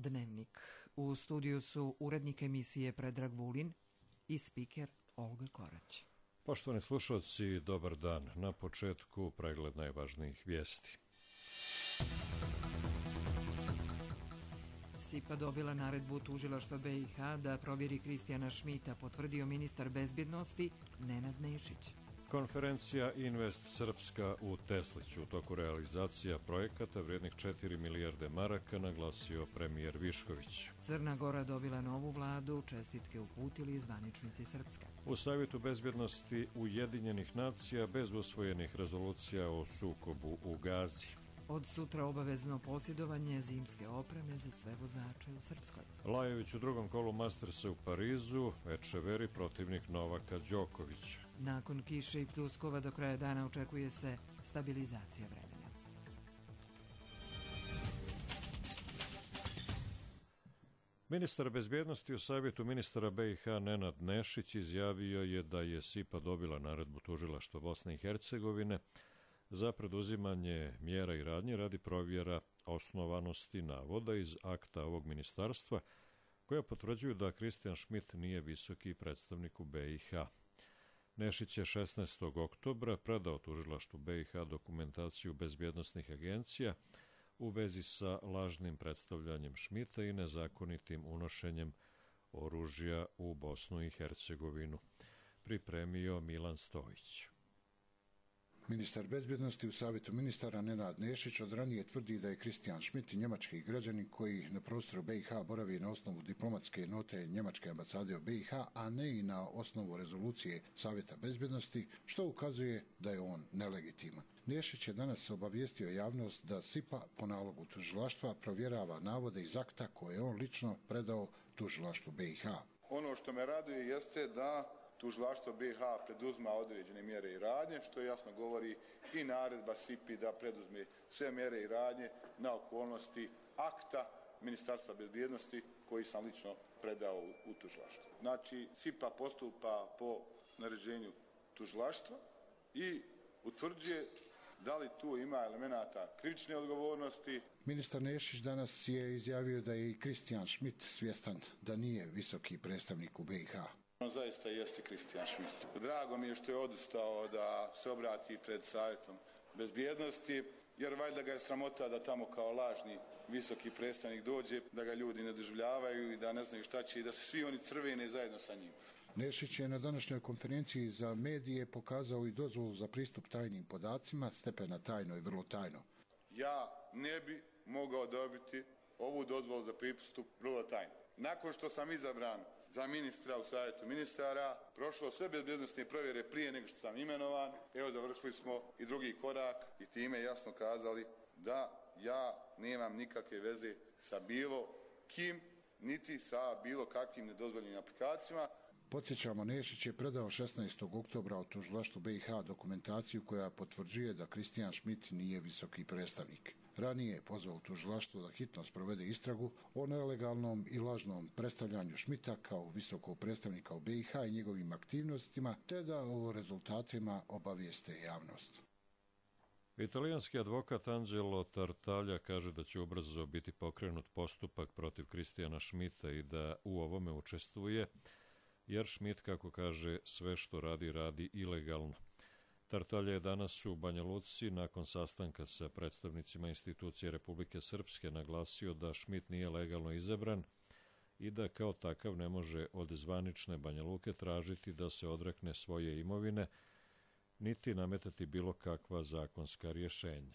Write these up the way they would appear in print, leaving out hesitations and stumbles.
Dnevnik. U studiju su urednik emisije Predrag Vulin i spiker Olga Korać. Poštovani slušalci, dobar dan. Na početku pregled najvažnijih vijesti. SIPA dobila naredbu tužilaštva BiH da provjeri Kristijana Šmita, potvrdio ministar bezbjednosti Nenad Nešić. Konferencija Invest Srpska u Tesliću u toku realizacija projekata vrijednih 4 milijarde maraka, naglasio premijer Višković. Crna Gora dobila novu vladu, čestitke uputili zvaničnici Srpske. U Savjetu bezbjednosti Ujedinjenih nacija bez usvojenih rezolucija o sukobu u Gazi. Od sutra obavezno posjedovanje zimske opreme za sve vozače u Srpskoj. Lajović u drugom kolu Mastersa u Parizu, Ečeveri protivnik Novaka Đokovića. Nakon kiše i pljuskova do kraja dana očekuje se stabilizacija vremena. Ministar bezbjednosti u Savjetu ministara BiH Nenad Nešić izjavio je da je SIPA dobila naredbu tužilaštva Bosne i Hercegovine za preduzimanje mjera i radnje radi provjera osnovanosti navoda iz akta ovog ministarstva koja potvrđuju da Kristijan Šmit nije visoki predstavnik u BiH. Nešić je 16. oktobra predao tužilaštvu BiH dokumentaciju bezbjednosnih agencija u vezi sa lažnim predstavljanjem Šmita i nezakonitim unošenjem oružja u Bosnu i Hercegovinu. Pripremio Milan Stojić. Ministar bezbjednosti u Savjetu ministara Nenad Nešić od ranije tvrdi da je Kristijan Šmit njemački građanin koji na prostoru BiH boravi na osnovu diplomatske note njemačke ambasade u BiH, a ne i na osnovu rezolucije Savjeta bezbjednosti, što ukazuje da je on nelegitiman. Nešić je danas obavijestio javnost da SIPA po nalogu tužilaštva provjerava navode iz akta koje je on lično predao tužilaštvu BiH. Ono što me raduje jeste da tužilaštvo BiH preduzma određene mjere i radnje, što jasno govori i naredba SIPI da preduzme sve mjere i radnje na okolnosti akta Ministarstva bezbjednosti koji sam lično predao u tužilaštvo. Znači, SIPA postupa po naređenju tužilaštva i utvrđuje da li tu ima elemenata krivične odgovornosti. Ministar Nešić danas je izjavio da je i Kristijan Šmit svjestan da nije visoki predstavnik u BiH. On zaista jeste Kristijan Šmit. Drago mi je što je odustao da se obrati pred Savjetom bezbjednosti, jer valjda ga je sramota da tamo kao lažni visoki predstavnik dođe, da ga ljudi ne doživljavaju i da ne znaju šta će i da se svi oni crvene zajedno sa njim. Nešić je na današnjoj konferenciji za medije pokazao i dozvolu za pristup tajnim podacima, stepena tajno i vrlo tajno. Ja ne bi mogao dobiti ovu dozvolu za pristup vrlo tajno. Nakon što sam izabran za ministra u Savjetu ministara, prošlo sve bezbjednosne provjere prije nego što sam imenovan. Evo, završili smo i drugi korak i time jasno kazali da ja nemam nikakve veze sa bilo kim, niti sa bilo kakvim nedozvoljenim aplikacijama. Podsjećamo, Nešić je predao 16. oktobra od tužilaštvu BiH dokumentaciju koja potvrđuje da Kristijan Šmit nije visoki predstavnik. Ranije je pozvao tužilaštvo da hitno sprovede istragu o nelegalnom i lažnom predstavljanju Šmita kao visokog predstavnika u BiH i njegovim aktivnostima, te da o rezultatima obavijeste javnost. Italijanski advokat Angelo Tartaglia kaže da će ubrzo biti pokrenut postupak protiv Kristijana Šmita i da u ovome učestvuje, jer Šmit, kako kaže, sve što radi, radi ilegalno. Tartaglia je danas u Banja Luci nakon sastanka sa predstavnicima institucije Republike Srpske naglasio da Šmit nije legalno izabran i da kao takav ne može od zvanične Banja Luke tražiti da se odrekne svoje imovine, niti nametati bilo kakva zakonska rješenja.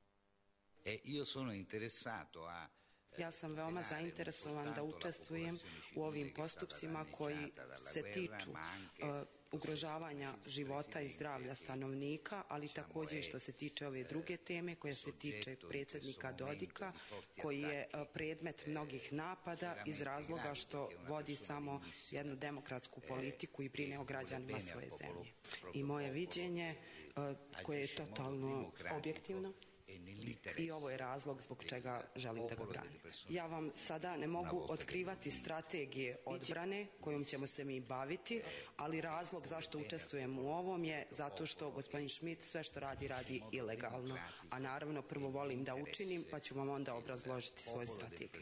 Ja sam veoma zainteresovan da učestvujem u ovim postupcima koji se tiču ugrožavanja života i zdravlja stanovnika, ali također i što se tiče ove druge teme koja se tiče predsjednika Dodika, koji je predmet mnogih napada iz razloga što vodi samo jednu demokratsku politiku i brine o građanima svoje zemlje. I moje viđenje, koje je totalno objektivno, I ovo je razlog zbog čega želim da ga branim. Ja vam sada ne mogu otkrivati strategije odbrane kojom ćemo se mi baviti, ali razlog zašto učestvujem u ovom je zato što gospodin Schmidt sve što radi ilegalno. A naravno prvo volim da učinim, pa ću vam onda obrazložiti svoju strategiju.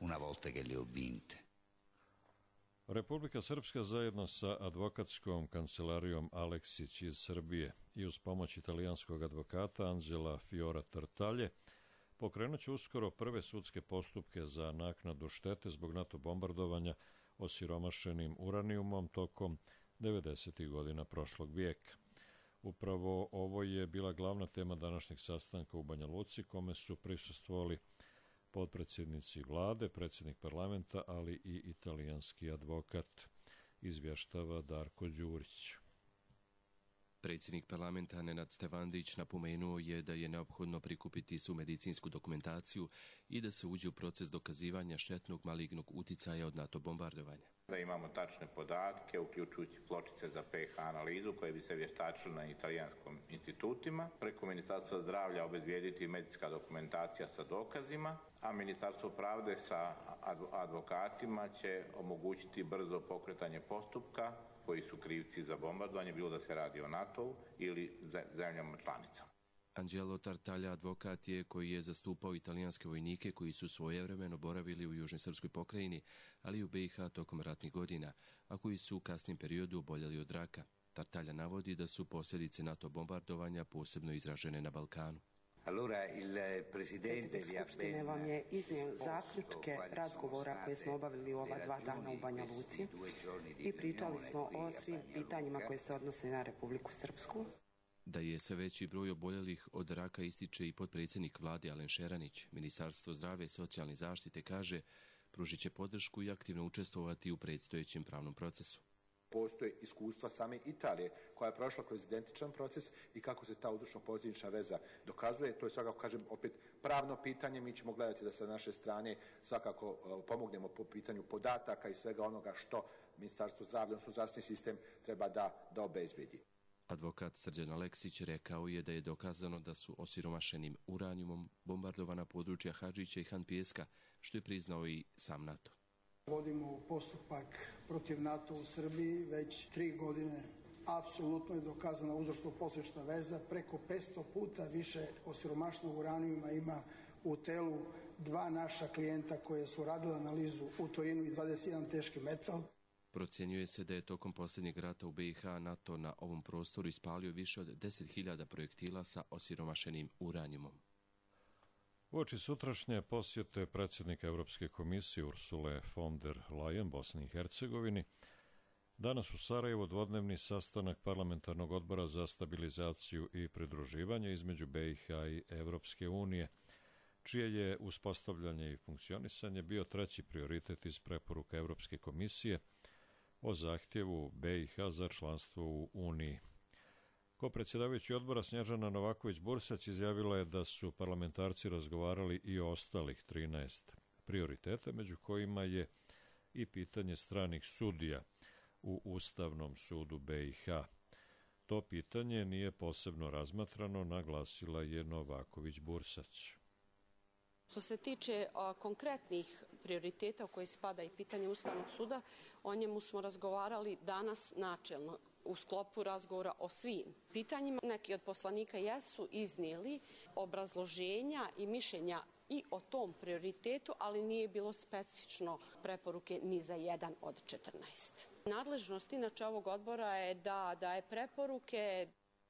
Republika Srpska zajedno sa advokatskom kancelarijom Aleksić iz Srbije i uz pomoć italijanskog advokata Anđela Fiora Tartalje pokrenut će uskoro prve sudske postupke za naknadu štete zbog NATO bombardovanja osiromašenim uranijumom tokom 90. godina prošlog vijeka. Upravo ovo je bila glavna tema današnjeg sastanka u Banja Luci, kome su prisustvovali potpredsjednici vlade, predsjednik parlamenta, ali i italijanski advokat, izvještava Darko Đurić. Predsjednik parlamenta Nenad Stevandić napomenuo je da je neophodno prikupiti svu medicinsku dokumentaciju i da se uđe u proces dokazivanja štetnog malignog uticaja od NATO bombardovanja. Da imamo tačne podatke, uključujući pločice za pH analizu koje bi se vještačile na italijanskom institutima. Preko Ministarstva zdravlja obezbijediti medicinska dokumentacija sa dokazima, a Ministarstvo pravde sa advokatima će omogućiti brzo pokretanje postupka koji su krivci za bombardovanje, bilo da se radi o NATO-u ili zemljama članicama. Angelo Tartaglia advokat je koji je zastupao italijanske vojnike koji su svojevremeno boravili u Južnoj Srpskoj pokrajini, ali i u BiH tokom ratnih godina, a koji su u kasnim periodu oboljeli od raka. Tartaglia navodi da su posljedice NATO bombardovanja posebno izražene na Balkanu. Predsjednik Skupštine vam je iznio zaključke razgovora koje smo obavili u ova 2 dana u Banja Luci i pričali smo o svim pitanjima koje se odnose na Republiku Srpsku. Da je sve veći broj oboljelih od raka ističe i potpredsjednik vlade Alen Šeranić. Ministarstvo zdravlja i socijalne zaštite kaže pružit će podršku i aktivno učestvovati u predstojećem pravnom procesu. Postoje iskustva same Italije koja je prošla kroz identičan proces i kako se ta uzročno-posljedična veza dokazuje. To je svakako, kažem, opet pravno pitanje. Mi ćemo gledati da sa naše strane svakako pomognemo po pitanju podataka i svega onoga što Ministarstvo zdravlja, odnosno zdravstveni sistem treba da obezbedi. Advokat Srđan Aleksić rekao je da je dokazano da su osiromašenim uranijumom bombardovana područja Hadžića i Han Pijeska, što je priznao i sam NATO. Vodimo postupak protiv NATO u Srbiji već 3 godine. Apsolutno je dokazana uzročno-posljedična veza. Preko 500 puta više osiromašenog uranijuma ima u telu 2 naša klijenta koje su radili analizu u Torinu i 21 teški metal. Procjenjuje se da je tokom posljednjeg rata u BiH NATO na ovom prostoru ispalio više od 10.000 projektila sa osiromašenim uranijumom. Uoči sutrašnje posjete predsjednika Europske komisije Ursule von der Leyen Bosni i Hercegovini, danas u Sarajevu dvodnevni sastanak parlamentarnog odbora za stabilizaciju i pridruživanje između BiH i Europske unije, čije je uspostavljanje i funkcionisanje bio treći prioritet iz preporuka Europske komisije o zahtjevu BiH za članstvo u Uniji. Ko-predsjedavajući odbora Snježana Novaković-Bursać izjavila je da su parlamentarci razgovarali i o ostalih 13 prioriteta, među kojima je i pitanje stranih sudija u Ustavnom sudu BiH. To pitanje nije posebno razmatrano, naglasila je Novaković-Bursać. Što se tiče konkretnih prioriteta u koji spada i pitanje Ustavnog suda, o njemu smo razgovarali danas načelno u sklopu razgovora o svim pitanjima. Neki od poslanika jesu iznijeli obrazloženja i mišljenja i o tom prioritetu, ali nije bilo specifično preporuke ni za jedan od 14. Nadležnost inače ovog odbora je da daje preporuke.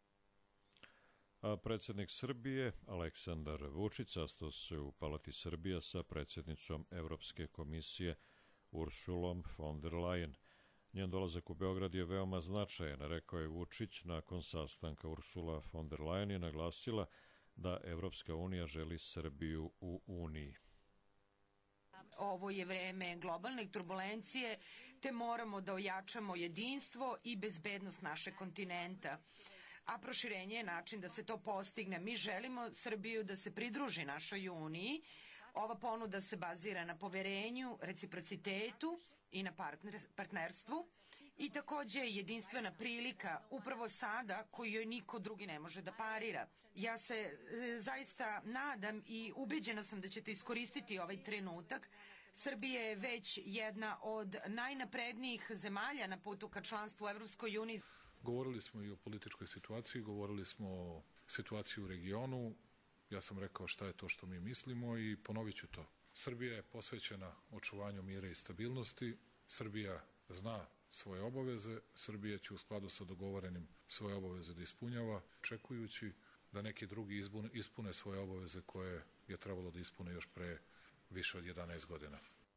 A predsjednik Srbije Aleksandar Vučić sastao se u Palati Srbija sa predsjednicom Evropske komisije Ursulom von der Leyen. Njen dolazak u Beograd je veoma značajan, rekao je Vučić. Nakon sastanka Ursula von der Leyen je naglasila da Evropska unija želi Srbiju u Uniji. Ovo je vreme globalne turbulencije, te moramo da ojačamo jedinstvo i bezbednost našeg kontinenta. A proširenje je način da se to postigne. Mi želimo Srbiju da se pridruži našoj Uniji. Ova ponuda se bazira na poverenju, reciprocitetu i na partnerstvu I takođe jedinstvena prilika upravo sada koju joj niko drugi ne može da parira. Ja se zaista nadam i ubeđena sam da ćete iskoristiti ovaj trenutak. Srbija je već jedna od najnaprednijih zemalja na putu ka članstvu u Evropskoj uniji. Govorili smo i o političkoj situaciji, govorili smo o situaciji u regionu. Ja sam rekao šta je to što mi mislimo i ponovit ću to. Srbija je posvećena očuvanju mira i stabilnosti. Srbija zna svoje obaveze. Srbija će u skladu sa dogovorenim svoje obaveze da ispunjava, očekujući da neki drugi ispune svoje obaveze koje je trebalo da ispune još pre više od 11 godina.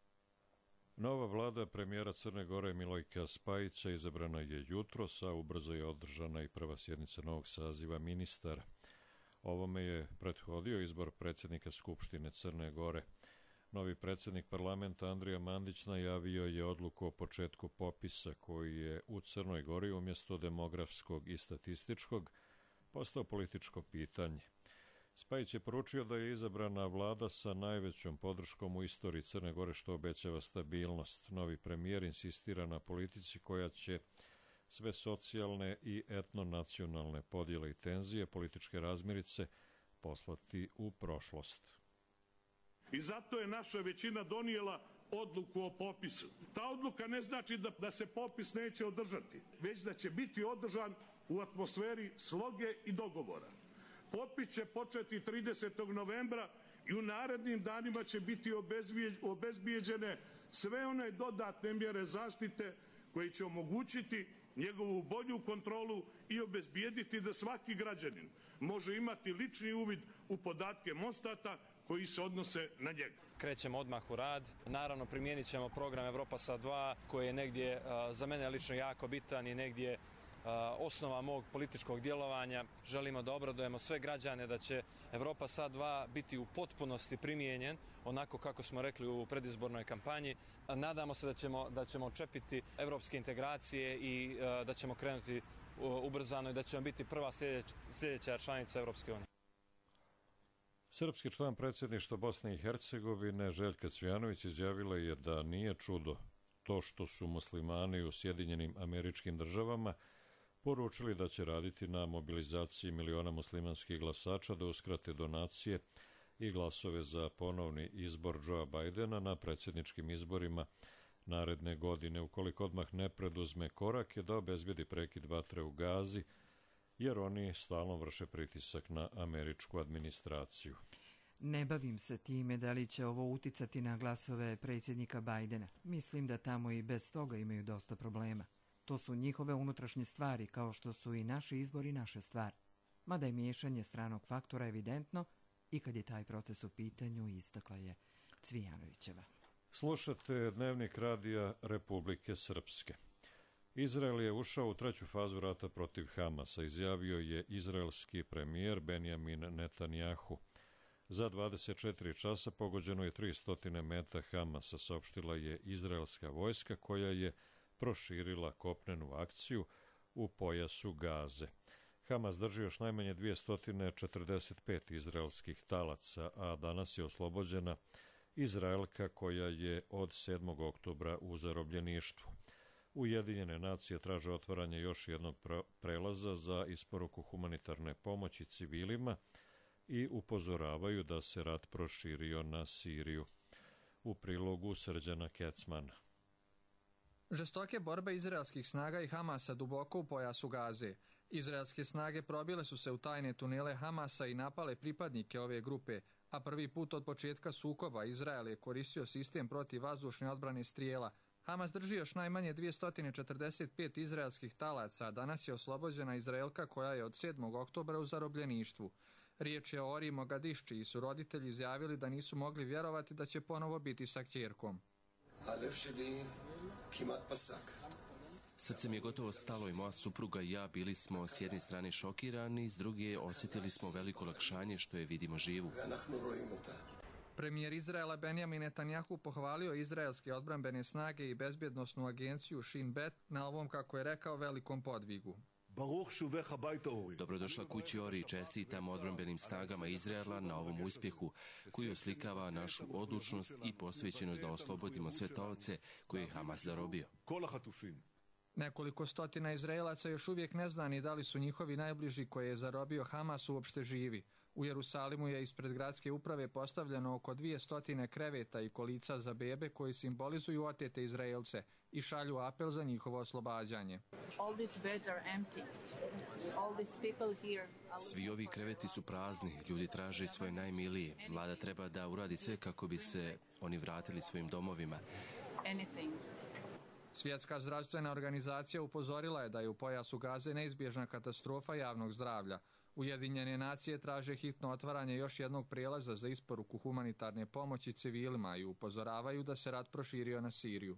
Nova vlada premijera Crne Gore Milojka Spajića izabrana je jutros, a ubrzo je održana i prva sjednica novog saziva ministara. Ovome je prethodio izbor predsjednika Skupštine Crne Gore. Novi predsjednik parlamenta Andrija Mandić najavio je odluku o početku popisa koji je u Crnoj Gori umjesto demografskog i statističkog postao političko pitanje. Spajić je poručio da je izabrana vlada sa najvećom podrškom u istoriji Crne Gore što obećava stabilnost. Novi premijer insistira na politici koja će sve socijalne i etnonacionalne podjele i tenzije, političke razmirice poslati u prošlost. I zato je naša većina donijela odluku o popisu. Ta odluka ne znači da se popis neće održati, već da će biti održan u atmosferi sloge i dogovora. Popis će početi 30. novembra i u narednim danima će biti obezbijeđene sve one dodatne mjere zaštite koje će omogućiti njegovu bolju kontrolu i obezbijediti da svaki građanin može imati lični uvid u podatke Mostata koji se odnose na njega. Krećemo odmah u rad. Naravno, primijenit ćemo program Evropa Sad 2, koji je negdje za mene lično jako bitan i negdje osnova mog političkog djelovanja. Želimo da obradujemo sve građane da će Evropa Sad 2 biti u potpunosti primijenjen, onako kako smo rekli u predizbornoj kampanji. Nadamo se da ćemo čepiti evropske integracije i da ćemo krenuti ubrzano i da ćemo biti prva sljedeća članica Evropske unije. Srpski član predsjedništva Bosne i Hercegovine Željka Cvijanović izjavila je da nije čudo to što su muslimani u Sjedinjenim Američkim Državama poručili da će raditi na mobilizaciji miliona muslimanskih glasača da uskrate donacije i glasove za ponovni izbor Joea Bajdena na predsjedničkim izborima naredne godine, ukoliko odmah ne preduzme korake da obezbedi prekid vatre u Gazi, jer oni stalno vrše pritisak na američku administraciju. Ne bavim se time da li će ovo uticati na glasove predsjednika Bajdena. Mislim da tamo i bez toga imaju dosta problema. To su njihove unutrašnje stvari, kao što su i naši izbori naša stvar. Mada je miješanje stranog faktora evidentno i kad je taj proces u pitanju, istakla je Cvijanovićeva. Slušate Dnevnik radija Republike Srpske. Izrael je ušao u treću fazu rata protiv Hamasa, izjavio je izraelski premijer Benjamin Netanjahu. Za 24 časa pogođeno je 300 meta Hamasa, saopštila je izraelska vojska koja je proširila kopnenu akciju u pojasu Gaze. Hamas drži još najmanje 245 izraelskih talaca, a danas je oslobođena Izraelka koja je od 7. oktobra u zarobljeništvu. Ujedinjene nacije traže otvaranje još jednog prelaza za isporuku humanitarne pomoći civilima i upozoravaju da se rat proširio na Siriju. U prilogu Srđana Kecmana. Žestoke borbe izraelskih snaga i Hamasa duboko u pojasu Gaze. Izraelske snage probile su se u tajne tunele Hamasa i napale pripadnike ove grupe, a prvi put od početka sukoba Izrael je koristio sistem protivvazdušne odbrane strijela. Hamas drži još najmanje 245 izraelskih talaca, a danas je oslobođena Izraelka koja je od 7. oktobra u zarobljeništvu. Riječ je o Ori Mogadiš, čiji su roditelji izjavili da nisu mogli vjerovati da će ponovo biti sa kćerkom. Srce mi je gotovo stalo i moja supruga i ja bili smo s jedne strane šokirani, s druge osjetili smo veliko olakšanje što je vidimo živu. Premijer Izraela Benjamin Netanjahu pohvalio izraelske odbrambene snage i bezbjednosnu agenciju Shin Bet na ovom, kako je rekao, velikom podvigu. Dobrodošla kući Ori i čestitam odbrambenim snagama Izraela na ovom uspjehu koji oslikava našu odlučnost i posvećenost da oslobodimo sve taoce koje je Hamas zarobio. Nekoliko stotina Izraelaca još uvijek ne zna ni da li su njihovi najbliži koje je zarobio Hamas uopšte živi. U Jerusalimu je ispred gradske uprave postavljeno oko 200 kreveta i kolica za bebe koji simbolizuju otete Izraelce i šalju apel za njihovo oslobađanje. Svi ovi kreveti su prazni, ljudi traže svoje najmilije. Vlada treba da uradi sve kako bi se oni vratili svojim domovima. Svjetska zdravstvena organizacija upozorila je da je u pojasu Gaze neizbježna katastrofa javnog zdravlja. Ujedinjene nacije traže hitno otvaranje još jednog prijelaza za isporuku humanitarne pomoći civilima i upozoravaju da se rat proširio na Siriju.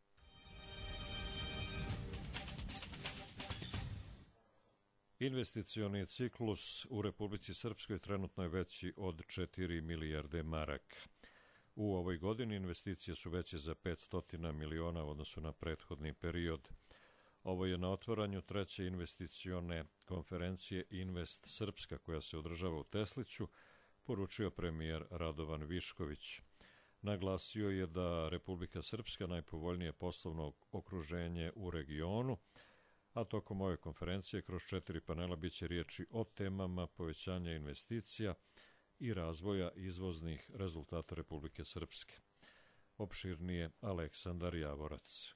Investicioni ciklus u Republici Srpskoj trenutno je veći od 4 milijarde maraka. U ovoj godini investicije su veće za 500 miliona u odnosu na prethodni period. Ovo je na otvaranju treće investicione konferencije Invest Srpska koja se održava u Tesliću, poručio premijer Radovan Višković. Naglasio je da Republika Srpska najpovoljnije poslovno okruženje u regionu, a tokom ove konferencije kroz 4 panela biće riječi o temama povećanja investicija i razvoja izvoznih rezultata Republike Srpske. Opširnije Aleksandar Javorac.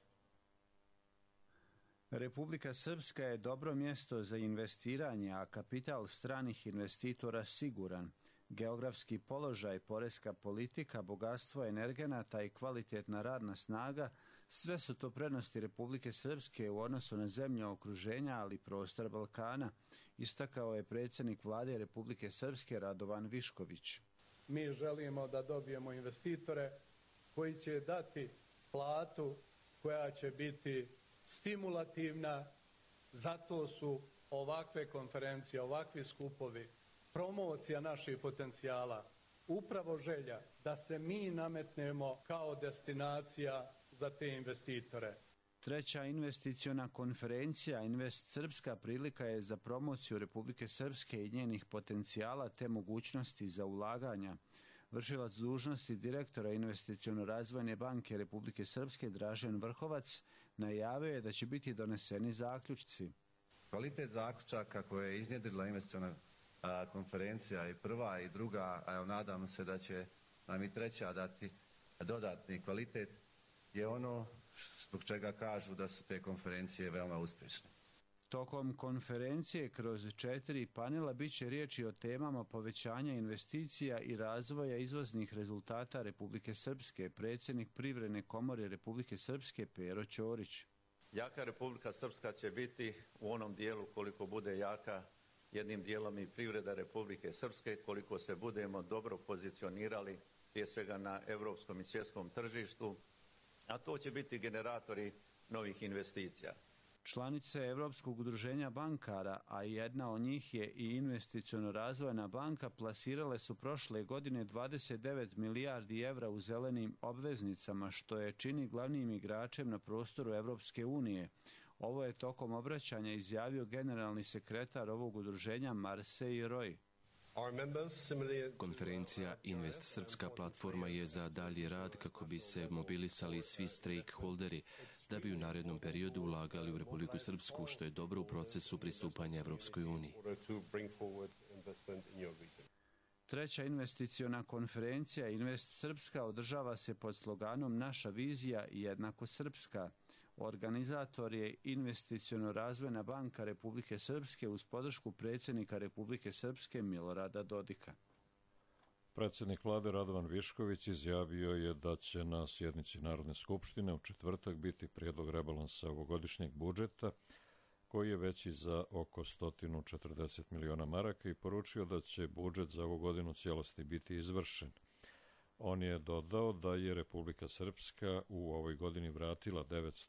Republika Srpska je dobro mjesto za investiranje, a kapital stranih investitora siguran. Geografski položaj, poreska politika, bogatstvo energenata i kvalitetna radna snaga, sve su to prednosti Republike Srpske u odnosu na zemlje okruženja, ali i prostor Balkana, istakao je predsjednik vlade Republike Srpske Radovan Višković. Mi želimo da dobijemo investitore koji će dati platu koja će biti stimulativna, zato su ovakve konferencije, ovakvi skupovi, promocija naših potencijala, upravo želja da se mi nametnemo kao destinacija za te investitore. Treća investiciona konferencija Invest Srpska prilika je za promociju Republike Srpske i njenih potencijala te mogućnosti za ulaganja. Vršilac dužnosti direktora Investiciono-razvojne banke Republike Srpske Dražen Vrhovac najavio je da će biti doneseni zaključci. Kvalitet zaključaka koje je iznjedrila investiciona konferencija i prva i druga, a nadam se da će nam i treća dati dodatni kvalitet, je ono zbog čega kažu da su te konferencije veoma uspješne. Tokom konferencije kroz 4 panela biće riječi o temama povećanja investicija i razvoja izvoznih rezultata Republike Srpske, predsjednik Privredne komore Republike Srpske Pero Ćorić. Jaka Republika Srpska će biti u onom dijelu koliko bude jaka jednim dijelom i privreda Republike Srpske, koliko se budemo dobro pozicionirali prije svega na europskom i svjetskom tržištu, a to će biti generatori novih investicija. Članice Europskog udruženja bankara, a jedna od njih je i Investiciono-razvojna banka, plasirale su prošle godine 29 milijardi evra u zelenim obveznicama, što je čini glavnim igračem na prostoru Evropske unije. Ovo je tokom obraćanja izjavio generalni sekretar ovog udruženja Marsej Roy. Konferencija Invest Srpska platforma je za dalji rad kako bi se mobilisali svi stakeholderi da bi u narednom periodu ulagali u Republiku Srpsku, što je dobro u procesu pristupanja Evropskoj uniji. Treća investiciona konferencija Invest Srpska održava se pod sloganom Naša vizija jednako srpska. Organizator je Investiciono-razvojna banka Republike Srpske uz podršku predsjednika Republike Srpske Milorada Dodika. Predsjednik vlade Radovan Višković izjavio je da će na sjednici Narodne skupštine u četvrtak biti prijedlog rebalansa ovogodišnjeg budžeta, koji je veći za oko 140 miliona maraka i poručio da će budžet za ovu godinu u cijelosti biti izvršen. On je dodao da je Republika Srpska u ovoj godini vratila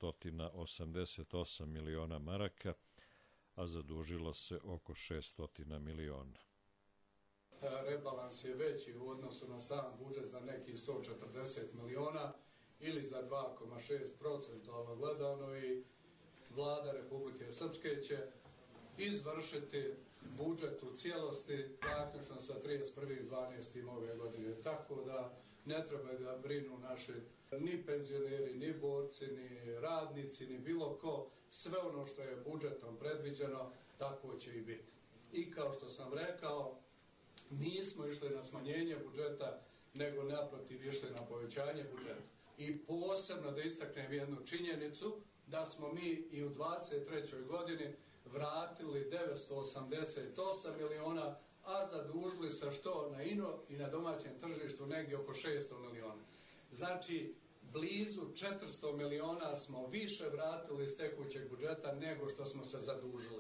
988 miliona maraka, a zadužila se oko 600 miliona. Rebalans je veći u odnosu na sam budžet za nekih 140 miliona ili za 2,6% gledano i vlada Republike Srpske će izvršiti budžet u cijelosti zaključno sa 31.12. ove godine. Tako da ne treba da brinu naši Ni penzioneri, ni borci, ni radnici, ni bilo ko, sve ono što je budžetom predviđeno, tako će i biti. I kao što sam rekao, nismo išli na smanjenje budžeta, nego naprotiv išli na povećanje budžeta. I posebno da istaknem jednu činjenicu, da smo mi i u 23. godini vratili 988 miliona, a zadužili se što na ino i na domaćem tržištu negdje oko 600 miliona. Znači, blizu 400 miliona smo više vratili iz tekućeg budžeta nego što smo se zadužili.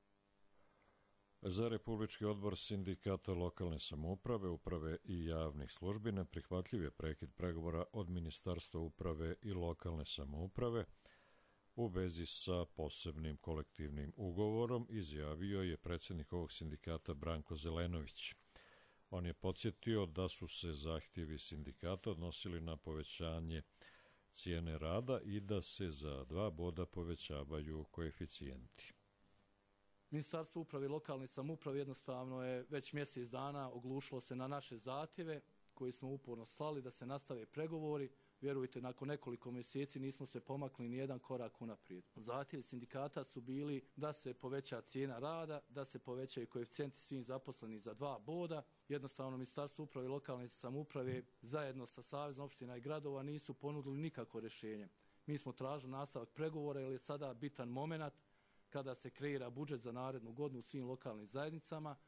Za Republički odbor sindikata lokalne samouprave, uprave i javnih službi neprihvatljiv je prekid pregovora od Ministarstva uprave i lokalne samouprave u vezi sa posebnim kolektivnim ugovorom, izjavio je predsjednik ovog sindikata Branko Zelenović. On je podsjetio da su se zahtjevi sindikata odnosili na povećanje cijene rada i da se za 2 boda povećavaju koeficijenti. Ministarstvo uprave i lokalne samouprave jednostavno je već mjesec dana oglušilo se na naše zahtjeve koji smo uporno slali da se nastave pregovori. Vjerujte, nakon nekoliko mjeseci nismo se pomakli ni jedan korak unaprijed. Zahtjevi sindikata su bili da se poveća cijena rada, da se povećaju koeficijenti svim zaposlenih za 2 boda. Jednostavno, Ministarstvo uprave i lokalne samouprave zajedno sa Savezom opština i gradova nisu ponudili nikakvo rješenje. Mi smo tražili nastavak pregovora jer je sada bitan moment kada se kreira budžet za narednu godinu u svim lokalnim zajednicama.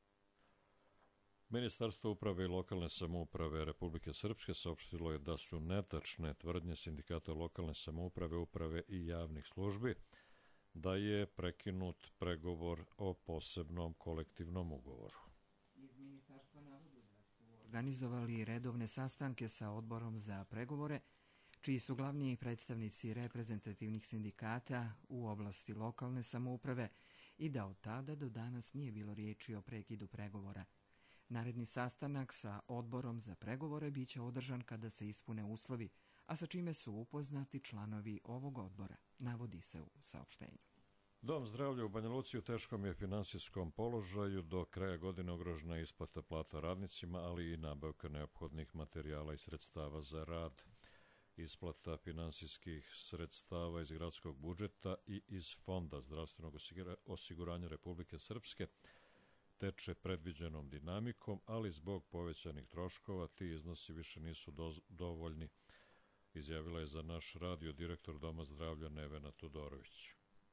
Ministarstvo uprave i lokalne samouprave Republike Srpske saopštilo je da su netačne tvrdnje sindikata lokalne samouprave, uprave i javnih službi da je prekinut pregovor o posebnom kolektivnom ugovoru. Iz ministarstva navodu da su organizovali redovne sastanke sa odborom za pregovore, čiji su glavni predstavnici reprezentativnih sindikata u oblasti lokalne samouprave i da od tada do danas nije bilo riječi o prekidu pregovora. Naredni sastanak sa odborom za pregovore biće održan kada se ispune uslovi, a sa čime su upoznati članovi ovog odbora, navodi se u saopštenju. Dom zdravlja u Banja Luci u teškom je finansijskom položaju, do kraja godine ugrožena je isplata plata radnicima, ali i nabavka neophodnih materijala i sredstava za rad. Isplata finansijskih sredstava iz gradskog budžeta i iz Fonda zdravstvenog osiguranja Republike Srpske teče predviđenom dinamikom, ali zbog povećanih troškova ti iznosi više nisu dovoljni, izjavila je za naš radio direktor Doma zdravlja Nevena Todorović.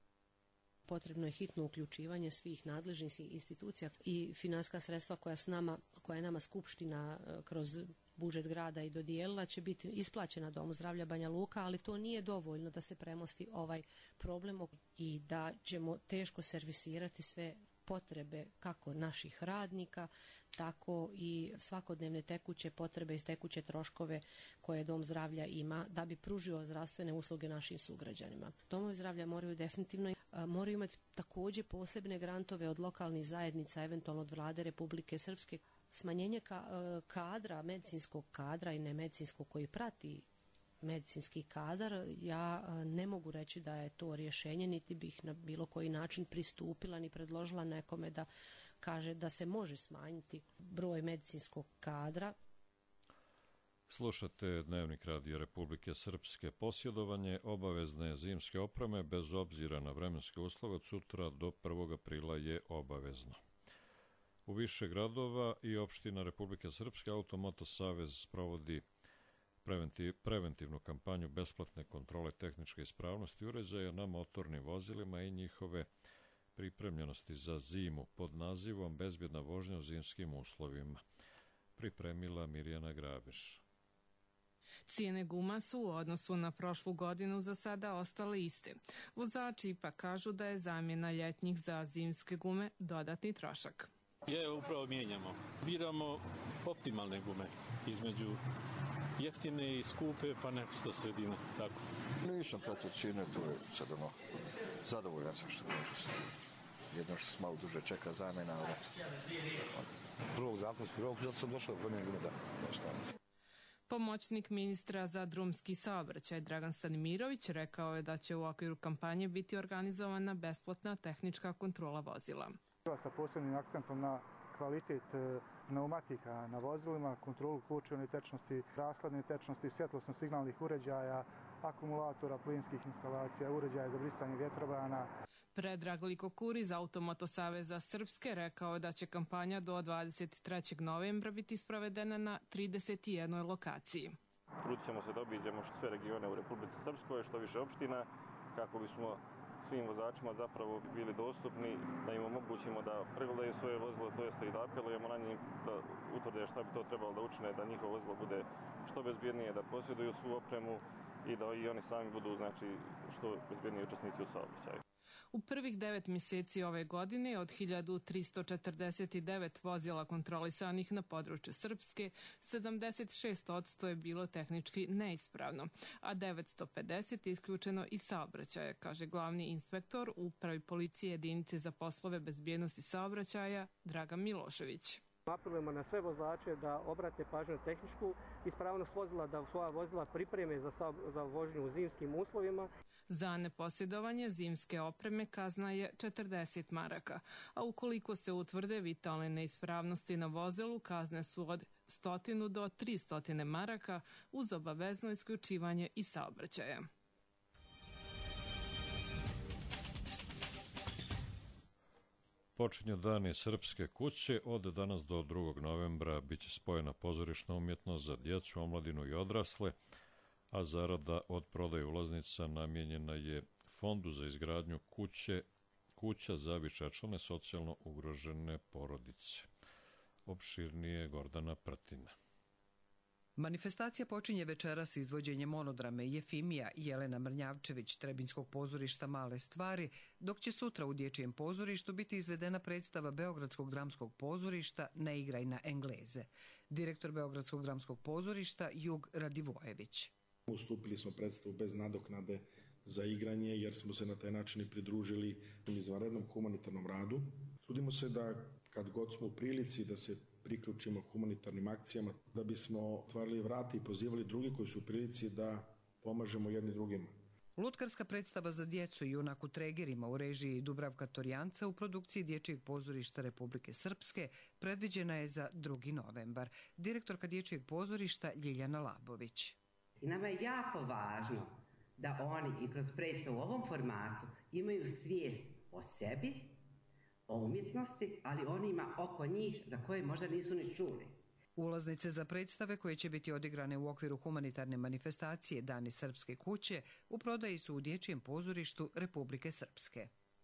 Potrebno je hitno uključivanje svih nadležnih institucija i finansijska sredstva koja je nama Skupština kroz budžet grada i dodijelila će biti isplaćena Domu zdravlja Banja Luka, ali to nije dovoljno da se premosti ovaj problem i da ćemo teško servisirati sve potrebe kako naših radnika, tako i svakodnevne tekuće potrebe i tekuće troškove koje Dom zdravlja ima da bi pružio zdravstvene usluge našim sugrađanima. Domovi zdravlja moraju imati također posebne grantove od lokalnih zajednica, eventualno od Vlade Republike Srpske. Smanjenje kadra, medicinskog kadra i nemedicinskog koji prati medicinski kadar, ja ne mogu reći da je to rješenje, niti bih na bilo koji način pristupila ni predložila nekome da kaže da se može smanjiti broj medicinskog kadra. Slušate Dnevnik radija Republike Srpske. Posjedovanje obavezne zimske opreme bez obzira na vremenske uslove od sutra do 1. aprila je obavezno. U više gradova i opština Republike Srpske Automoto Savez sprovodi preventivnu kampanju besplatne kontrole tehničke ispravnosti uređaja na motornim vozilima i njihove pripremljenosti za zimu pod nazivom Bezbjedna vožnja u zimskim uslovima. Pripremila Mirjana Grabiš. Cijene guma su u odnosu na prošlu godinu za sada ostale iste. Vozači ipak kažu da je zamjena ljetnjih za zimske gume dodatni trošak. Upravo mijenjamo. Biramo optimalne gume između jeftine i skupe, pa nešto sredina. Tako. Nisam pratio cijene, to je sad zadovoljan sam što može se. Jedno što se malo duže čeka zamjena, ali prvog zakonskog roka, zato sam došao da promijenim gume da nešto nisam. Pomoćnik ministra za drumski saobraćaj Dragan Stanimirović rekao je da će u okviru kampanje biti organizovana besplatna tehnička kontrola vozila. Sa posebnim akcentom na kvalitet pneumatika na vozilima, kontrolu kućevne tečnosti, rashladne tečnosti, svjetlosno-signalnih uređaja, akumulatora, plinskih instalacija, uređaja za brisanje vjetrobrana. Predrag Likokur iz Automoto saveza Srpske rekao da će kampanja do 23. novembra biti sprovedena na 31 lokaciji. Trudit ćemo se da obiđemo sve regione u Republici Srpskoj, što više opština, kako bismo svim vozačima zapravo bili dostupni, da im omogućimo da pregledaju svoje vozilo, to jeste i da apelujemo na njih da utvrde šta bi to trebalo da učine, da njihovo vozilo bude što bezbjednije, da posjeduju svu opremu i da i oni sami budu što bezbjedniji učesnici u saobraćaju. U prvih 9 mjeseci ove godine od 1349 vozila kontrolisanih na području Srpske, 76% je bilo tehnički neispravno, a 950 je isključeno iz saobraćaja, kaže glavni inspektor u Upravi policije jedinice za poslove bezbjednosti saobraćaja Dragan Milošević. Apelujemo na sve vozače da obrate pažnju na tehničku ispravnost vozila, da svoja vozila pripreme za vožnju u zimskim uslovima. Za neposjedovanje zimske opreme kazna je 40 maraka, a ukoliko se utvrde vitalne neispravnosti na vozilu, kazne su od 100 do 300 maraka uz obavezno isključivanje iz saobraćaja. Počinju dani Srpske kuće. Od danas do 2. novembra biće spojena pozorišna umjetnost za djecu, omladinu i odrasle, a zarada od prodaje ulaznica namijenjena je Fondu za izgradnju kuća za višečlane socijalno ugrožene porodice. Opširnije Gordana Prtina. Manifestacija počinje večeras izvođenjem monodrame Jefimija i Jelena Mrnjavčević Trebinjskog pozorišta Male stvari, dok će sutra u Dječjem pozorištu biti izvedena predstava Beogradskog dramskog pozorišta Ne igraj na Engleze. Direktor Beogradskog dramskog pozorišta Jug Radivojević. Ustupili smo predstavu bez nadoknade za igranje jer smo se na taj način pridružili izvanrednom humanitarnom radu. Trudimo se da kad god smo u prilici da se priključimo humanitarnim akcijama, da bismo otvarali vrata i pozivali drugi koji su u prilici da pomažemo jedni drugima. Lutkarska predstava za djecu Junak u tregerima u režiji Dubravka Torjanca u produkciji Dječjeg pozorišta Republike Srpske predviđena je za 2. novembar. Direktorka Dječjeg pozorišta Ljiljana Labović. I nama je jako važno da oni i kroz predstavu u ovom formatu imaju svijest o sebi, o umjetnosti, ali onima oko njih za koje možda nisu ni čuli. Ulaznice za predstave koje će biti odigrane u okviru humanitarne manifestacije Dani Srpske kuće u prodaji su u Dječjem pozorištu Republike Srpske.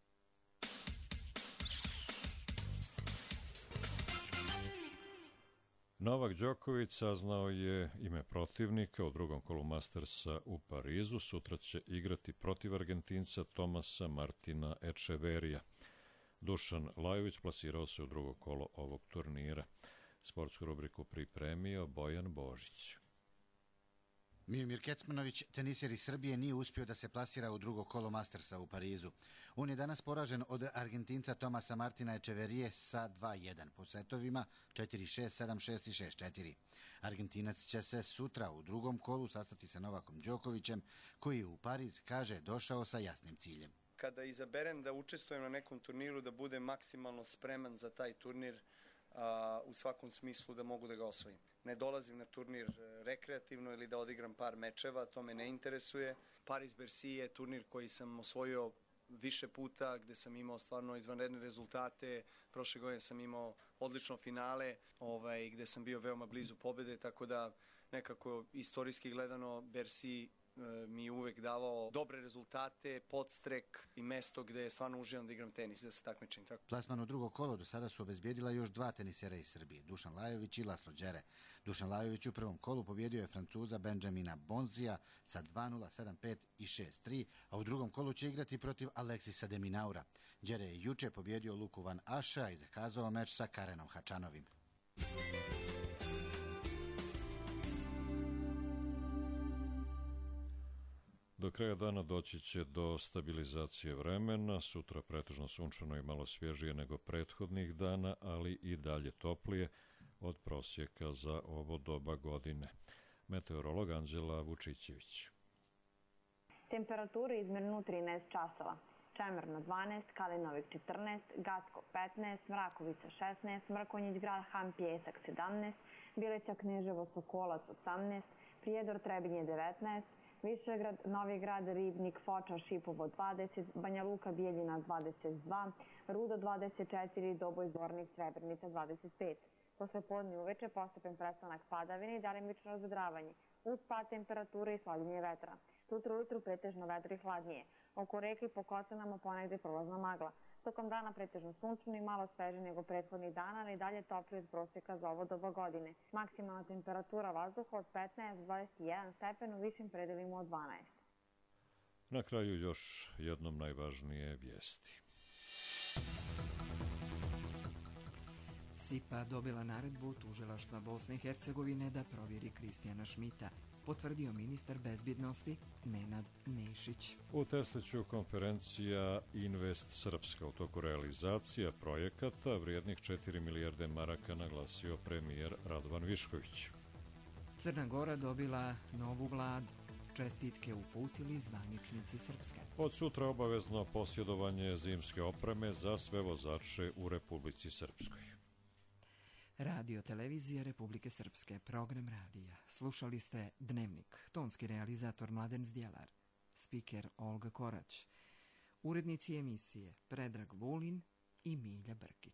Novak Đoković saznao je ime protivnika u 2. kolu Mastersa u Parizu. Sutra će igrati protiv Argentinca Tomasa Martina Echeverija. Dušan Lajović plasirao se u 2. kolo ovog turnira. Sportsku rubriku pripremio Bojan Božić. Miomir Kecmanović, teniser iz Srbije, nije uspio da se plasira u 2. kolo Mastersa u Parizu. On je danas poražen od Argentinca Tomasa Martina Echeverije sa 2-1 po setovima 4-6, 7-6 i 6-4. Argentinac će se sutra u 2. kolu sastati sa Novakom Đokovićem, koji je u Pariz, kaže, došao sa jasnim ciljem. Kada izaberem da učestvujem na nekom turniru, da budem maksimalno spreman za taj turnir, u svakom smislu da mogu da ga osvojim. Ne dolazim na turnir rekreativno ili da odigram par mečeva, to me ne interesuje. Paris-Bercy je turnir koji sam osvojio više puta, gde sam imao stvarno izvanredne rezultate. Prošle godine sam imao odlično finale, gde sam bio veoma blizu pobjede, tako da nekako istorijski gledano Bercy mi je uvek davao dobre rezultate, podstrek i mesto gde stvarno uživam da igram tenis, da se takmičim. Plasman u 2. kolo do sada su obezbijedila još 2 tenisera iz Srbije, Dušan Lajović i Laslo Đere. Dušan Lajović u 1. kolu pobjedio je Francuza Benjamina Bonzija sa 2-0, 7-5 i 6-3, a u 2. kolu će igrati protiv Aleksisa de Minaura. Đere je juče pobjedio Luku Van Aša i zakazao meč sa Karenom Hačanovim. Do kraja dana doći će do stabilizacije vremena, sutra pretežno sunčano i malo svježije nego prethodnih dana, ali i dalje toplije od prosjeka za ovo doba godine. Meteorolog Anđela Vučićević. Temperature izmernu 13 časova. Čemerno 12, Kalinovik 14, Gacko 15, Mrakovica 16, Mrkonjić grad Han Pjesak 17, Bilića Kneževo Sokolac 18, Prijedor Trebinje 19, Višegrad, Novi grad, Ribnik, Foča, Šipovo 20, Banja Luka, Bijeljina 22, Rudo 24, Doboj, Zvornik, Srebrenica 25. Posle podne uveče postepen prestanak padavine i delimično razvedravanje, uz pad temperature i slabljenje vetra. Sutra ujutru pretežno vedro i hladnije. Oko reke po Kocenama ponegde prolazna magla. Tokom dana pretežno sunčano i malo sveže nego prethodnih dana, ali i dalje toplije od prosjeka za ovo doba godine. Maksimalna temperatura vazduha od 15 do 21 stepen, u višim predelima od 12. Na kraju još jednom najvažnije vijesti. SIPA dobila naredbu tužilaštva Bosne i Hercegovine da provjeri Kristijana Šmita, potvrdio ministar bezbjednosti Nenad Nešić. U Tesliću konferencija Invest Srpska u toku realizacija projekata vrijednih 4 milijarde maraka, naglasio premijer Radovan Višković. Crna Gora dobila novu vladu. Čestitke uputili zvaničnici Srpske. Od sutra obavezno posjedovanje zimske opreme za sve vozače u Republici Srpskoj. Radio Televizija Republike Srpske, program radija. Slušali ste Dnevnik, tonski realizator Mladen Zdjelar, spiker Olga Korać, urednici emisije Predrag Vulin i Milja Brkić.